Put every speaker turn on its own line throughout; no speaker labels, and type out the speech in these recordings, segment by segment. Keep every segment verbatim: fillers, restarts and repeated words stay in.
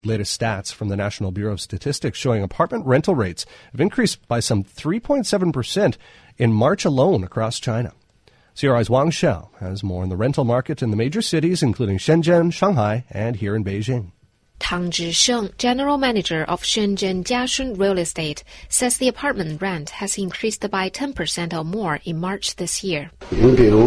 Latest stats from the National Bureau of Statistics showing apartment rental rates have increased by some three point seven percent in March alone across China. C R I's Wang Xiao has more on the rental market in the major cities, including Shenzhen, Shanghai, and here in Beijing.
Tang Zhisheng, general manager of Shenzhen Jiashun Real Estate, says the apartment rent has increased by ten percent or more in March this year.
Take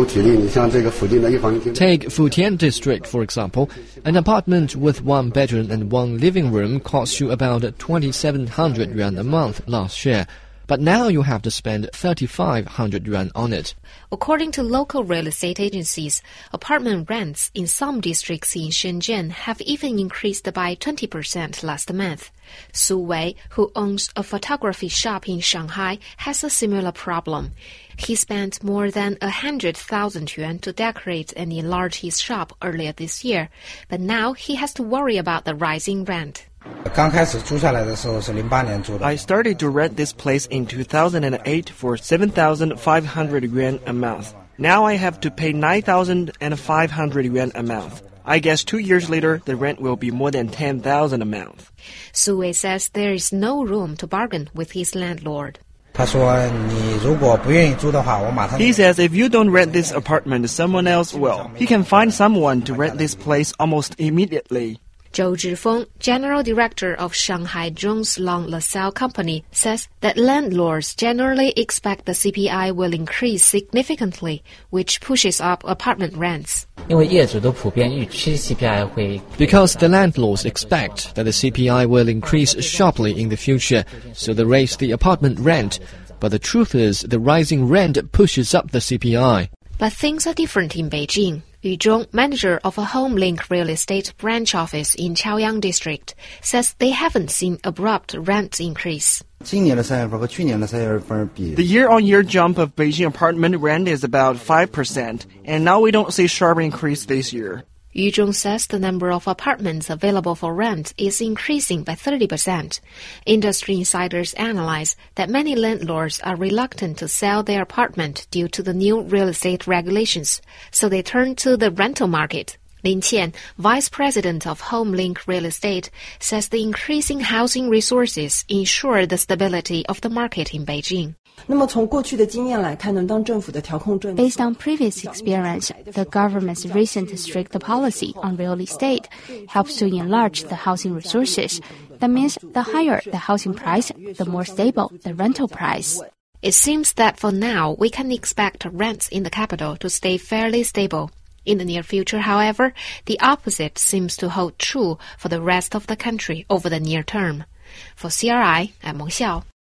Futian District, for example. An apartment with one bedroom and one living room cost you about twenty-seven hundred yuan a month last year. But now you have to spend thirty-five hundred yuan on it.
According to local real estate agencies, apartment rents in some districts in Shenzhen have even increased by twenty percent last month. Su Wei, who owns a photography shop in Shanghai, has a similar problem. He spent more than one hundred thousand yuan to decorate and enlarge his shop earlier this year, but now he has to worry about the rising rent.
I started to rent this place in two thousand eight for seven thousand five hundred yuan a month. Now I have to pay nine thousand five hundred yuan a month. I guess two years later, the rent will be more than ten thousand a month.
Su Wei says there is no room to bargain with his landlord.
He says if you don't rent this apartment, someone else will. He can find someone to rent this place almost immediately.
Zhou Zhifeng, general director of Shanghai Zhong's Long LaSalle Company, says that landlords generally expect the C P I will increase significantly, which pushes up apartment rents.
Because the landlords expect that the C P I will increase sharply in the future, so they raise the apartment rent. But the truth is, the rising rent pushes up the C P I.
But things are different in Beijing. Yu Zhong, manager of a HomeLink real estate branch office in Chaoyang district, says they haven't seen abrupt rent increase.
The year-on-year jump of Beijing apartment rent is about five percent, and now we don't see sharp increase this year.
Yu Zhong says the number of apartments available for rent is increasing by thirty percent. Industry insiders analyze that many landlords are reluctant to sell their apartment due to the new real estate regulations, so they turn to the rental market. Lin Qian, vice president of HomeLink Real Estate, says the increasing housing resources ensure the stability of the market in Beijing.
Based on previous experience, the government's recent strict policy on real estate helps to enlarge the housing resources. That means the higher the housing price, the more stable the rental price.
It seems that for now, we can expect rents in the capital to stay fairly stable. In the near future, however, the opposite seems to hold true for the rest of the country over the near term. For C R I, I'm Meng Xiao.